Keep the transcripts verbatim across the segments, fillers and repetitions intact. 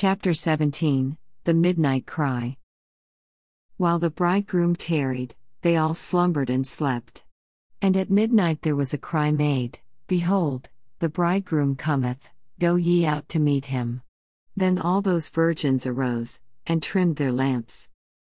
Chapter seventeen The Midnight Cry. While the bridegroom tarried, they all slumbered and slept. And at midnight there was a cry made, Behold, the bridegroom cometh, go ye out to meet him. Then all those virgins arose, and trimmed their lamps.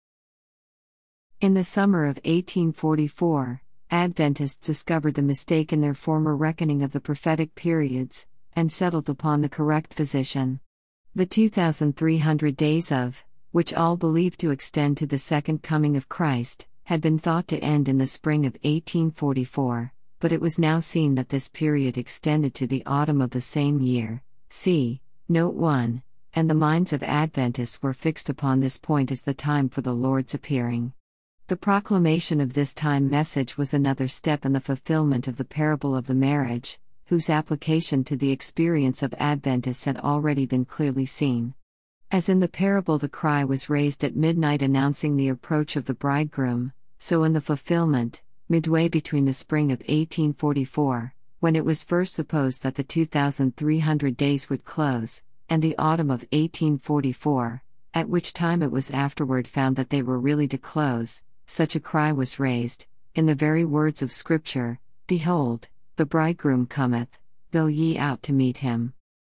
In the summer of eighteen forty-four, Adventists discovered the mistake in their former reckoning of the prophetic periods, and settled upon the correct position. The two thousand three hundred days of, which all believed to extend to the second coming of Christ, had been thought to end in the spring of eighteen forty-four, but it was now seen that this period extended to the autumn of the same year. See Note one, and the minds of Adventists were fixed upon this point as the time for the Lord's appearing. The proclamation of this time message was another step in the fulfillment of the parable of the marriage, whose application to the experience of Adventists had already been clearly seen. As in the parable the cry was raised at midnight announcing the approach of the bridegroom, so in the fulfillment, midway between the spring of eighteen forty-four, when it was first supposed that the two thousand three hundred days would close, and the autumn of eighteen forty-four, at which time it was afterward found that they were really to close, such a cry was raised, in the very words of Scripture, Behold, the bridegroom cometh, go ye out to meet him.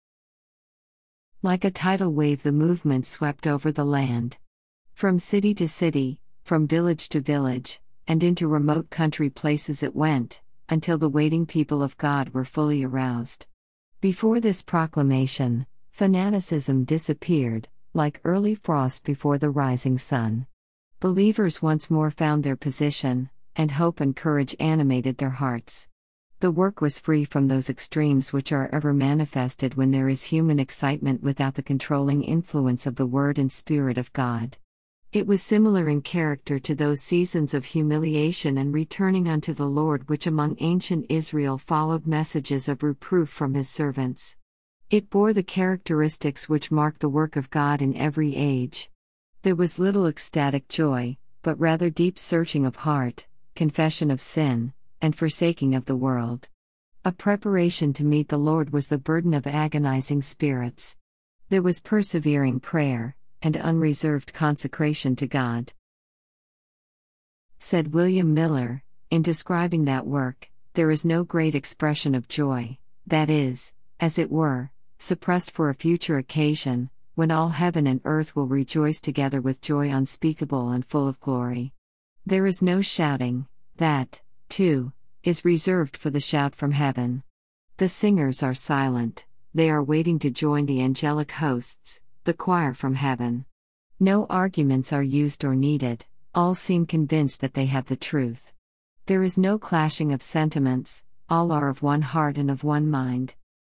Like a tidal wave the movement swept over the land. From city to city, from village to village, and into remote country places it went, until the waiting people of God were fully aroused. Before this proclamation, fanaticism disappeared, like early frost before the rising sun. Believers once more found their position, and hope and courage animated their hearts. The work was free from those extremes which are ever manifested when there is human excitement without the controlling influence of the Word and Spirit of God. It was similar in character to those seasons of humiliation and returning unto the Lord which among ancient Israel followed messages of reproof from His servants. It bore the characteristics which mark the work of God in every age. There was little ecstatic joy, but rather deep searching of heart, confession of sin, and forsaking of the world. A preparation to meet the Lord was the burden of agonizing spirits. There was persevering prayer, and unreserved consecration to God. Said William Miller, in describing that work, there is no great expression of joy, that is, as it were, suppressed for a future occasion, when all heaven and earth will rejoice together with joy unspeakable and full of glory. There is no shouting, that, too, is reserved for the shout from heaven. The singers are silent, they are waiting to join the angelic hosts, the choir from heaven. No arguments are used or needed, all seem convinced that they have the truth. There is no clashing of sentiments, all are of one heart and of one mind.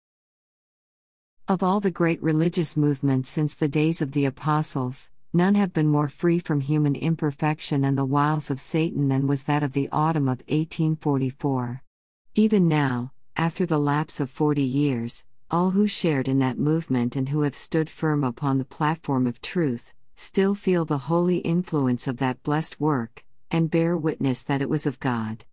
Of all the great religious movements since the days of the apostles, none have been more free from human imperfection and the wiles of Satan than was that of the autumn of eighteen forty-four. Even now, after the lapse of forty years, all who shared in that movement and who have stood firm upon the platform of truth, still feel the holy influence of that blessed work, and bear witness that it was of God.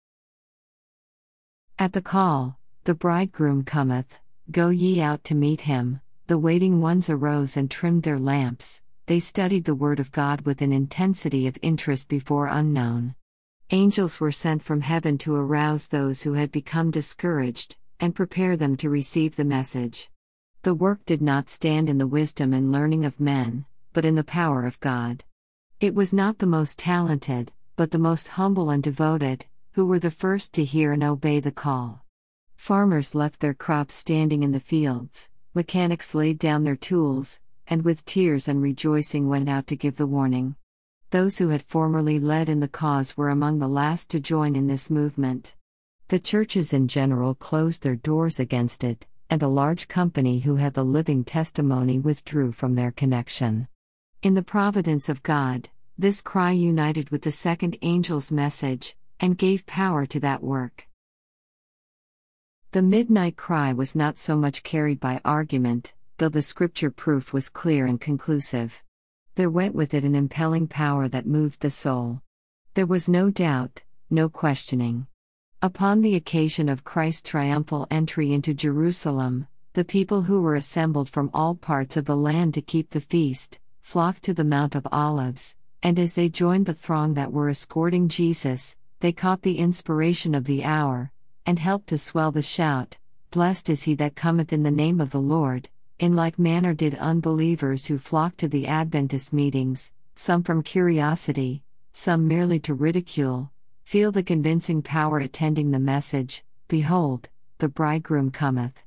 At the call, the bridegroom cometh, go ye out to meet him, the waiting ones arose and trimmed their lamps. They studied the Word of God with an intensity of interest before unknown. Angels were sent from heaven to arouse those who had become discouraged, and prepare them to receive the message. The work did not stand in the wisdom and learning of men, but in the power of God. It was not the most talented, but the most humble and devoted, who were the first to hear and obey the call. Farmers left their crops standing in the fields, mechanics laid down their tools, and with tears and rejoicing went out to give the warning. Those who had formerly led in the cause were among the last to join in this movement. The churches in general closed their doors against it, and a large company who had the living testimony withdrew from their connection. In the providence of God, this cry united with the second angel's message, and gave power to that work. The midnight cry was not so much carried by argument, though the scripture proof was clear and conclusive. There went with it an impelling power that moved the soul. There was no doubt, no questioning. Upon the occasion of Christ's triumphal entry into Jerusalem, The people who were assembled from all parts of the land to keep the feast, flocked to the Mount of Olives, and as they joined the throng that were escorting Jesus, they caught the inspiration of the hour, and helped to swell the shout, "Blessed is he that cometh in the name of the Lord." In like manner did unbelievers who flocked to the Adventist meetings, some from curiosity, some merely to ridicule, feel the convincing power attending the message, "Behold, the bridegroom cometh."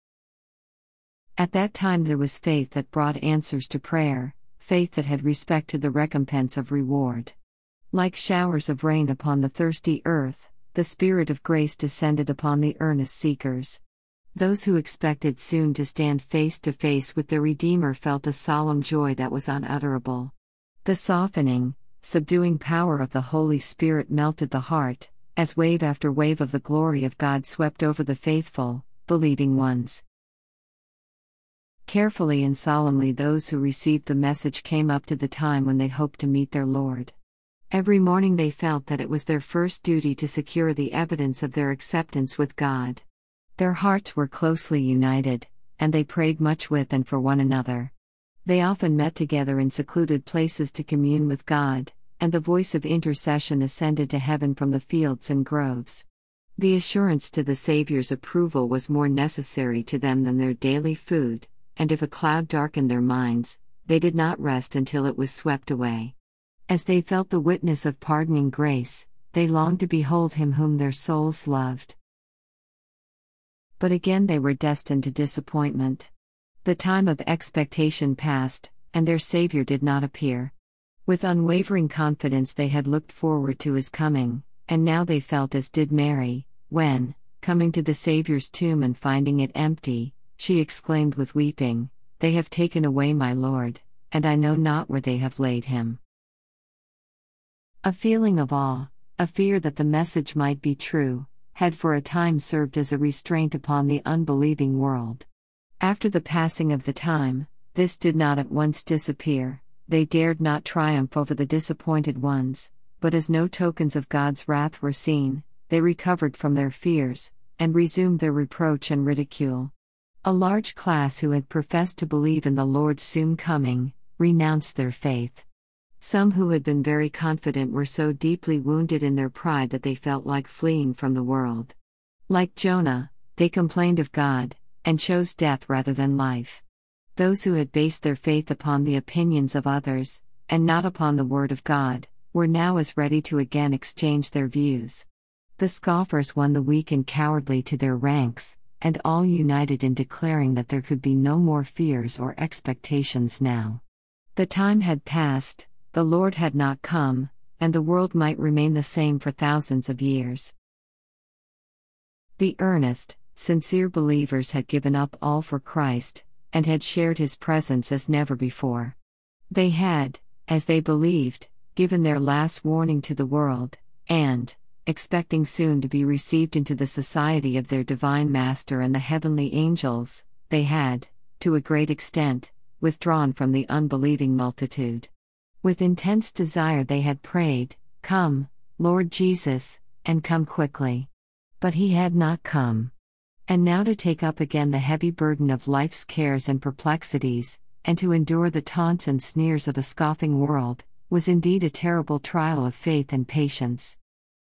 At that time there was faith that brought answers to prayer, faith that had respect to the recompense of reward. Like showers of rain upon the thirsty earth, the Spirit of grace descended upon the earnest seekers. Those who expected soon to stand face to face with their Redeemer felt a solemn joy that was unutterable. The softening, subduing power of the Holy Spirit melted the heart, as wave after wave of the glory of God swept over the faithful, believing ones. Carefully and solemnly those who received the message came up to the time when they hoped to meet their Lord. Every morning they felt that it was their first duty to secure the evidence of their acceptance with God. Their hearts were closely united, and they prayed much with and for one another. They often met together in secluded places to commune with God, and the voice of intercession ascended to heaven from the fields and groves. The assurance to the Savior's approval was more necessary to them than their daily food, and if a cloud darkened their minds, they did not rest until it was swept away. As they felt the witness of pardoning grace, they longed to behold him whom their souls loved. But again they were destined to disappointment. The time of expectation passed, and their Savior did not appear. With unwavering confidence they had looked forward to his coming, and now they felt as did Mary, when, coming to the Savior's tomb and finding it empty, she exclaimed with weeping, "They have taken away my Lord, and I know not where they have laid him." A feeling of awe, a fear that the message might be true, had for a time served as a restraint upon the unbelieving world. After the passing of the time, this did not at once disappear. They dared not triumph over the disappointed ones, but as no tokens of God's wrath were seen, they recovered from their fears, and resumed their reproach and ridicule. A large class who had professed to believe in the Lord's soon coming, renounced their faith. Some who had been very confident were so deeply wounded in their pride that they felt like fleeing from the world. Like Jonah, they complained of God, and chose death rather than life. Those who had based their faith upon the opinions of others, and not upon the Word of God, were now as ready to again exchange their views. The scoffers won the weak and cowardly to their ranks, and all united in declaring that there could be no more fears or expectations now. The time had passed, the Lord had not come, and the world might remain the same for thousands of years. The earnest, sincere believers had given up all for Christ, and had shared his presence as never before. They had, as they believed, given their last warning to the world, and, expecting soon to be received into the society of their divine Master and the heavenly angels, they had, to a great extent, withdrawn from the unbelieving multitude. With intense desire they had prayed, "Come, Lord Jesus, and come quickly." But he had not come. And now to take up again the heavy burden of life's cares and perplexities, and to endure the taunts and sneers of a scoffing world, was indeed a terrible trial of faith and patience.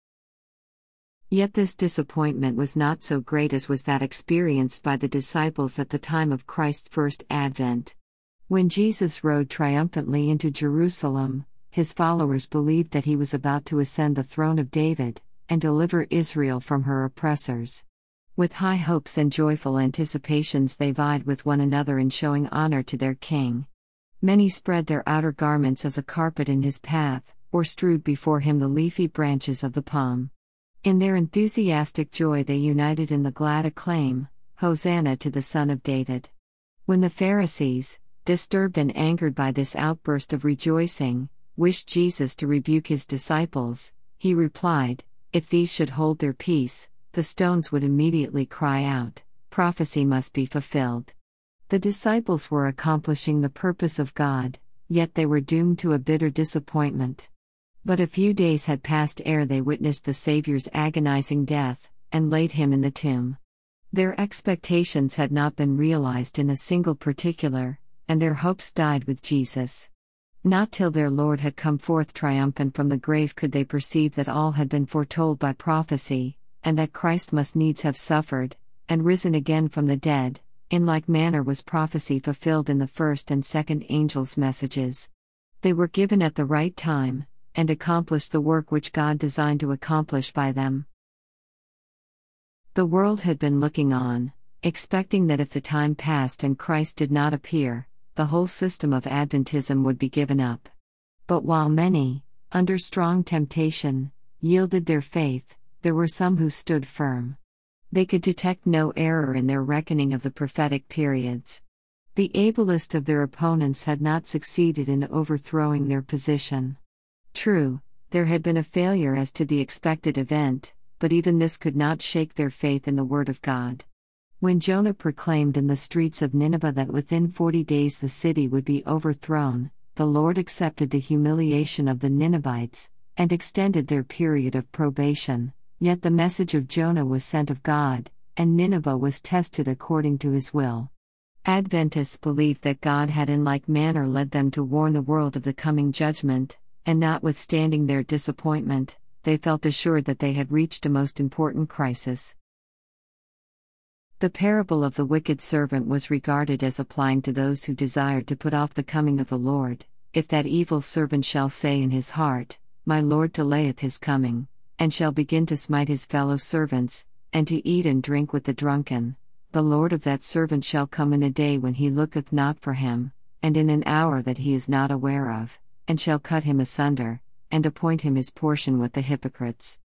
Yet this disappointment was not so great as was that experienced by the disciples at the time of Christ's first advent. When Jesus rode triumphantly into Jerusalem, his followers believed that he was about to ascend the throne of David, and deliver Israel from her oppressors. With high hopes and joyful anticipations they vied with one another in showing honor to their king. Many spread their outer garments as a carpet in his path, or strewed before him the leafy branches of the palm. In their enthusiastic joy they united in the glad acclaim, "Hosanna to the Son of David." When the Pharisees, disturbed and angered by this outburst of rejoicing, wished Jesus to rebuke his disciples, he replied, "If these should hold their peace, the stones would immediately cry out, prophecy must be fulfilled." The disciples were accomplishing the purpose of God, yet they were doomed to a bitter disappointment. But a few days had passed ere they witnessed the Savior's agonizing death, and laid him in the tomb. Their expectations had not been realized in a single particular, and their hopes died with Jesus. Not till their Lord had come forth triumphant from the grave could they perceive that all had been foretold by prophecy, and that Christ must needs have suffered, and risen again from the dead. In like manner was prophecy fulfilled in the first and second angels' messages. They were given at the right time, and accomplished the work which God designed to accomplish by them. The world had been looking on, expecting that if the time passed and Christ did not appear, the whole system of Adventism would be given up. But while many, under strong temptation, yielded their faith, there were some who stood firm. They could detect no error in their reckoning of the prophetic periods. The ablest of their opponents had not succeeded in overthrowing their position. True, there had been a failure as to the expected event, but even this could not shake their faith in the Word of God. When Jonah proclaimed in the streets of Nineveh that within forty days the city would be overthrown, the Lord accepted the humiliation of the Ninevites, and extended their period of probation, yet the message of Jonah was sent of God, and Nineveh was tested according to His will. Adventists believed that God had in like manner led them to warn the world of the coming judgment, and notwithstanding their disappointment, they felt assured that they had reached a most important crisis. The parable of the wicked servant was regarded as applying to those who desired to put off the coming of the Lord. If that evil servant shall say in his heart, My Lord delayeth his coming, and shall begin to smite his fellow servants, and to eat and drink with the drunken, the Lord of that servant shall come in a day when he looketh not for him, and in an hour that he is not aware of, and shall cut him asunder, and appoint him his portion with the hypocrites.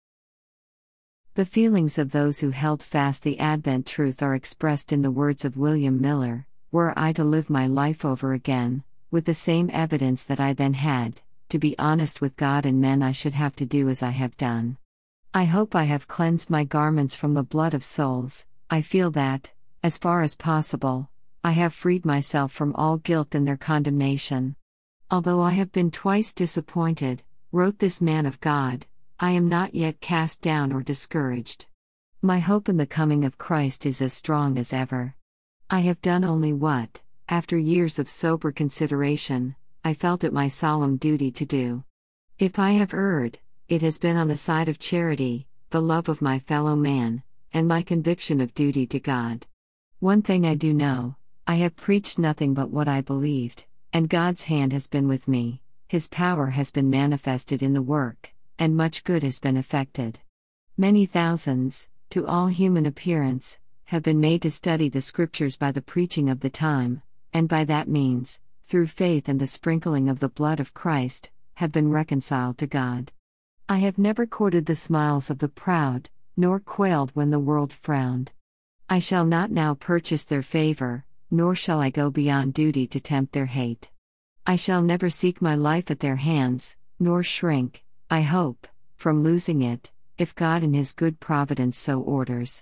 The feelings of those who held fast the Advent truth are expressed in the words of William Miller, Were I to live my life over again, with the same evidence that I then had, to be honest with God and men I should have to do as I have done. I hope I have cleansed my garments from the blood of souls. I feel that, as far as possible, I have freed myself from all guilt and their condemnation. Although I have been twice disappointed, wrote this man of God, I am not yet cast down or discouraged. My hope in the coming of Christ is as strong as ever. I have done only what, after years of sober consideration, I felt it my solemn duty to do. If I have erred, it has been on the side of charity, the love of my fellow man, and my conviction of duty to God. One thing I do know, I have preached nothing but what I believed, and God's hand has been with me, His power has been manifested in the work, and much good has been effected. Many thousands, to all human appearance, have been made to study the Scriptures by the preaching of the time, and by that means, through faith and the sprinkling of the blood of Christ, have been reconciled to God. I have never courted the smiles of the proud, nor quailed when the world frowned. I shall not now purchase their favor, nor shall I go beyond duty to tempt their hate. I shall never seek my life at their hands, nor shrink, I hope, from losing it, if God in His good providence so orders.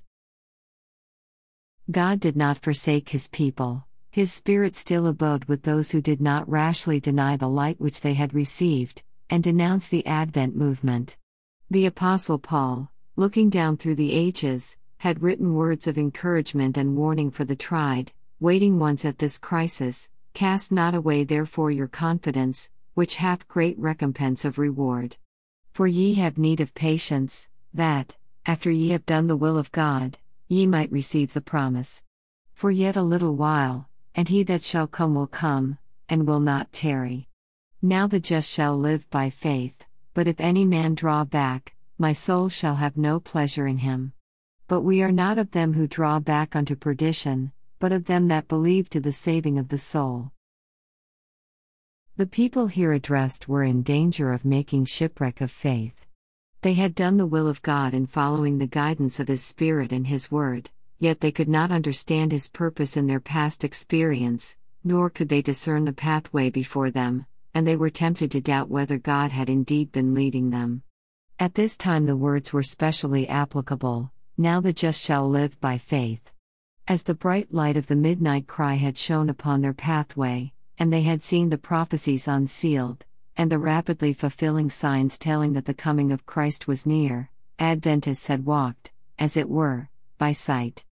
God did not forsake His people. His Spirit still abode with those who did not rashly deny the light which they had received, and denounce the Advent movement. The Apostle Paul, looking down through the ages, had written words of encouragement and warning for the tried, waiting ones at this crisis. Cast not away therefore your confidence, which hath great recompense of reward. For ye have need of patience, that, after ye have done the will of God, ye might receive the promise. For yet a little while, and he that shall come will come, and will not tarry. Now the just shall live by faith, but if any man draw back, my soul shall have no pleasure in him. But we are not of them who draw back unto perdition, but of them that believe to the saving of the soul. The people here addressed were in danger of making shipwreck of faith. They had done the will of God in following the guidance of His Spirit and His Word, yet they could not understand His purpose in their past experience, nor could they discern the pathway before them, and they were tempted to doubt whether God had indeed been leading them. At this time the words were specially applicable, now the just shall live by faith. As the bright light of the midnight cry had shone upon their pathway, and they had seen the prophecies unsealed, and the rapidly fulfilling signs telling that the coming of Christ was near, Adventists had walked, as it were, by sight.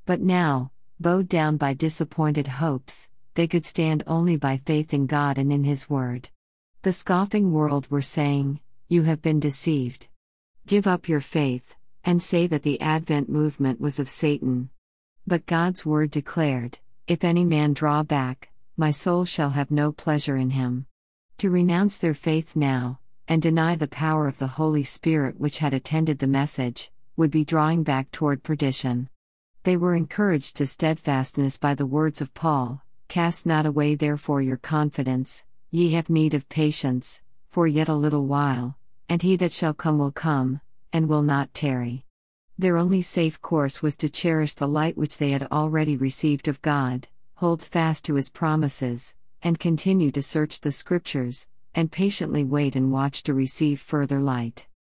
But now, bowed down by disappointed hopes, they could stand only by faith in God and in His Word. The scoffing world were saying, "You have been deceived. Give up your faith," and say that the Advent movement was of Satan. But God's Word declared, "If any man draw back, my soul shall have no pleasure in him." To renounce their faith now, and deny the power of the Holy Spirit which had attended the message, would be drawing back toward perdition. They were encouraged to steadfastness by the words of Paul, "Cast not away therefore your confidence, ye have need of patience, for yet a little while, and he that shall come will come, and will not tarry." Their only safe course was to cherish the light which they had already received of God, hold fast to His promises, and continue to search the Scriptures, and patiently wait and watch to receive further light.